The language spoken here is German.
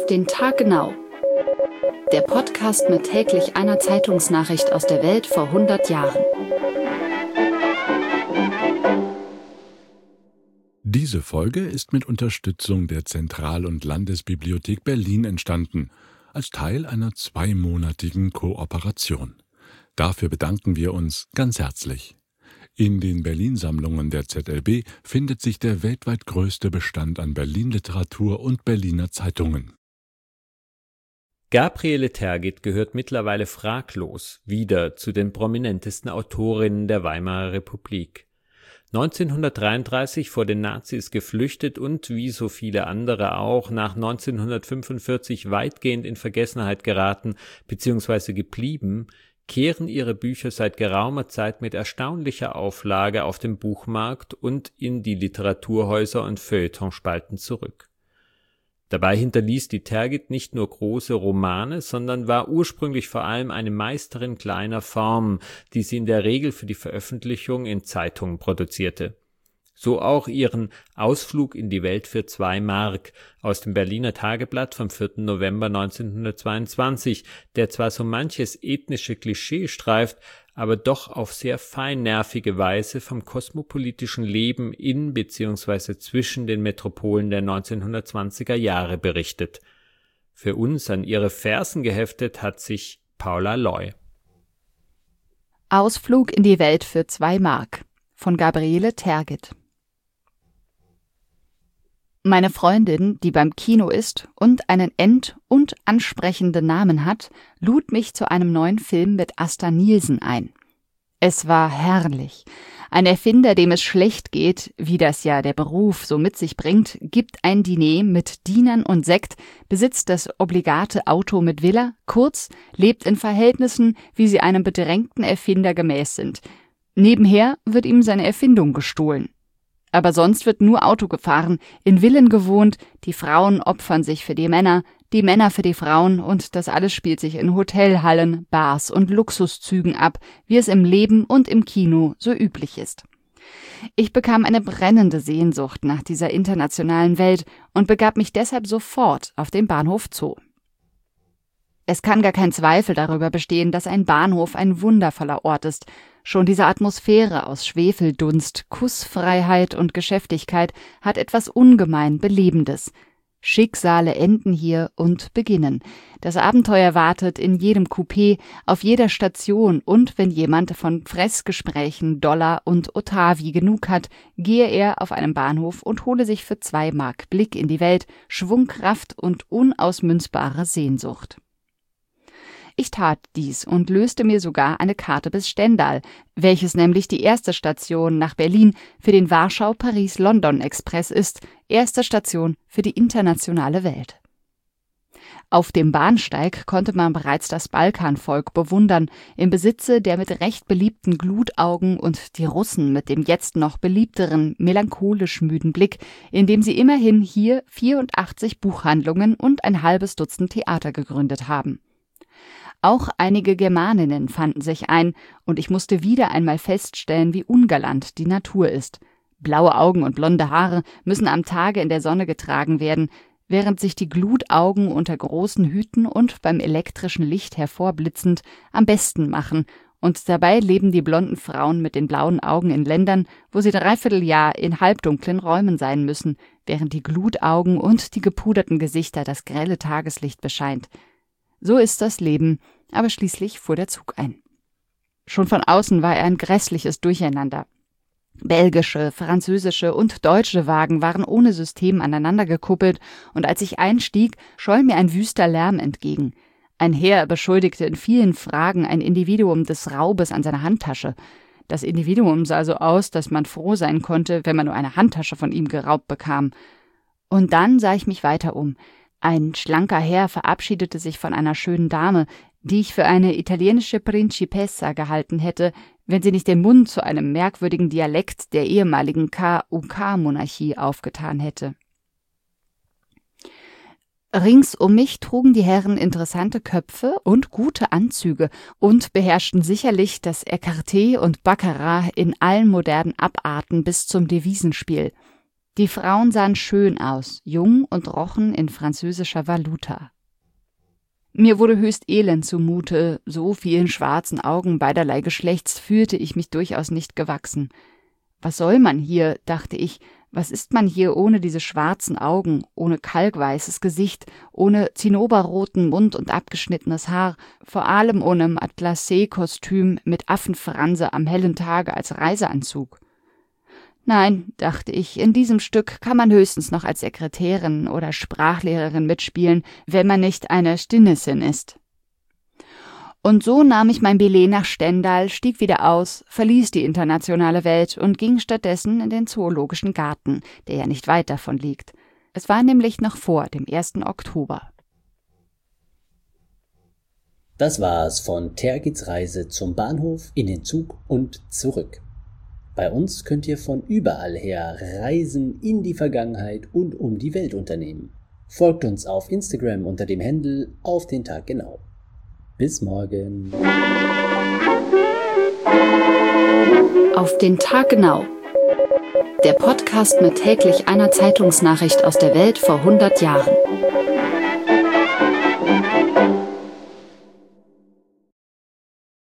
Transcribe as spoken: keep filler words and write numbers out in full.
Auf den Tag genau. Der Podcast mit täglich einer Zeitungsnachricht aus der Welt vor hundert Jahren. Diese Folge ist mit Unterstützung der Zentral- und Landesbibliothek Berlin entstanden, als Teil einer zweimonatigen Kooperation. Dafür bedanken wir uns ganz herzlich. In den Berlin-Sammlungen der Z L B findet sich der weltweit größte Bestand an Berlin-Literatur und Berliner Zeitungen. Gabriele Tergit gehört mittlerweile fraglos wieder zu den prominentesten Autorinnen der Weimarer Republik. neunzehnhundertdreiunddreißig vor den Nazis geflüchtet und, wie so viele andere auch, nach neunzehnhundertfünfundvierzig weitgehend in Vergessenheit geraten bzw. geblieben, kehren ihre Bücher seit geraumer Zeit mit erstaunlicher Auflage auf den Buchmarkt und in die Literaturhäuser und Feuilletonspalten zurück. Dabei hinterließ die Tergit nicht nur große Romane, sondern war ursprünglich vor allem eine Meisterin kleiner Formen, die sie in der Regel für die Veröffentlichung in Zeitungen produzierte. So auch ihren Ausflug in die Welt für zwei Mark aus dem Berliner Tageblatt vom vierten November neunzehnhundertzweiundzwanzig, der zwar so manches ethnische Klischee streift, aber doch auf sehr feinnervige Weise vom kosmopolitischen Leben in bzw. zwischen den Metropolen der neunzehnhundertzwanziger Jahre berichtet. Für uns an ihre Fersen geheftet hat sich Paula Loy. Ausflug in die Welt für zwei Mark von Gabriele Tergit. Meine Freundin, die beim Kino ist und einen end- und ansprechenden Namen hat, lud mich zu einem neuen Film mit Asta Nielsen ein. Es war herrlich. Ein Erfinder, dem es schlecht geht, wie das ja der Beruf so mit sich bringt, gibt ein Diner mit Dienern und Sekt, besitzt das obligate Auto mit Villa, kurz, lebt in Verhältnissen, wie sie einem bedrängten Erfinder gemäß sind. Nebenher wird ihm seine Erfindung gestohlen. Aber sonst wird nur Auto gefahren, in Villen gewohnt, die Frauen opfern sich für die Männer, die Männer für die Frauen und das alles spielt sich in Hotelhallen, Bars und Luxuszügen ab, wie es im Leben und im Kino so üblich ist. Ich bekam eine brennende Sehnsucht nach dieser internationalen Welt und begab mich deshalb sofort auf den Bahnhof Zoo. Es kann gar kein Zweifel darüber bestehen, dass ein Bahnhof ein wundervoller Ort ist. Schon diese Atmosphäre aus Schwefeldunst, Kussfreiheit und Geschäftigkeit hat etwas ungemein Belebendes. Schicksale enden hier und beginnen. Das Abenteuer wartet in jedem Coupé, auf jeder Station und wenn jemand von Fressgesprächen, Dollar und Otavi genug hat, gehe er auf einem Bahnhof und hole sich für zwei Mark Blick in die Welt, Schwungkraft und unausmünzbare Sehnsucht. Ich tat dies und löste mir sogar eine Karte bis Stendal, welches nämlich die erste Station nach Berlin für den Warschau-Paris-London-Express ist, erste Station für die internationale Welt. Auf dem Bahnsteig konnte man bereits das Balkanvolk bewundern, im Besitze der mit Recht beliebten Glutaugen und die Russen mit dem jetzt noch beliebteren, melancholisch müden Blick, indem sie immerhin hier vierundachtzig Buchhandlungen und ein halbes Dutzend Theater gegründet haben. Auch einige Germaninnen fanden sich ein, und ich musste wieder einmal feststellen, wie ungalant die Natur ist. Blaue Augen und blonde Haare müssen am Tage in der Sonne getragen werden, während sich die Glutaugen unter großen Hüten und beim elektrischen Licht hervorblitzend am besten machen, und dabei leben die blonden Frauen mit den blauen Augen in Ländern, wo sie dreiviertel Jahr in halbdunklen Räumen sein müssen, während die Glutaugen und die gepuderten Gesichter das grelle Tageslicht bescheint. So ist das Leben, aber schließlich fuhr der Zug ein. Schon von außen war er ein grässliches Durcheinander. Belgische, französische und deutsche Wagen waren ohne System aneinander gekuppelt, und als ich einstieg, scholl mir ein wüster Lärm entgegen. Ein Herr beschuldigte in vielen Fragen ein Individuum des Raubes an seiner Handtasche. Das Individuum sah so aus, dass man froh sein konnte, wenn man nur eine Handtasche von ihm geraubt bekam. Und dann sah ich mich weiter um. Ein schlanker Herr verabschiedete sich von einer schönen Dame, die ich für eine italienische Principessa gehalten hätte, wenn sie nicht den Mund zu einem merkwürdigen Dialekt der ehemaligen K U K-Monarchie aufgetan hätte. Rings um mich trugen die Herren interessante Köpfe und gute Anzüge und beherrschten sicherlich das Écarté und Baccarat in allen modernen Abarten bis zum Devisenspiel. Die Frauen sahen schön aus, jung und rochen in französischer Valuta. Mir wurde höchst elend zumute, so vielen schwarzen Augen beiderlei Geschlechts fühlte ich mich durchaus nicht gewachsen. Was soll man hier, dachte ich, was ist man hier ohne diese schwarzen Augen, ohne kalkweißes Gesicht, ohne zinnoberroten Mund und abgeschnittenes Haar, vor allem ohne Matelassé-Kostüm mit Affenfranse am hellen Tage als Reiseanzug? Nein, dachte ich, in diesem Stück kann man höchstens noch als Sekretärin oder Sprachlehrerin mitspielen, wenn man nicht eine Stinnessin ist. Und so nahm ich mein Billet nach Stendal, stieg wieder aus, verließ die internationale Welt und ging stattdessen in den Zoologischen Garten, der ja nicht weit davon liegt. Es war nämlich noch vor dem ersten Oktober. Das war's von Tergits Reise zum Bahnhof, in den Zug und zurück. Bei uns könnt ihr von überall her Reisen in die Vergangenheit und um die Welt unternehmen. Folgt uns auf Instagram unter dem Handle auf den Tag genau. Bis morgen. Auf den Tag genau. Der Podcast mit täglich einer Zeitungsnachricht aus der Welt vor hundert Jahren.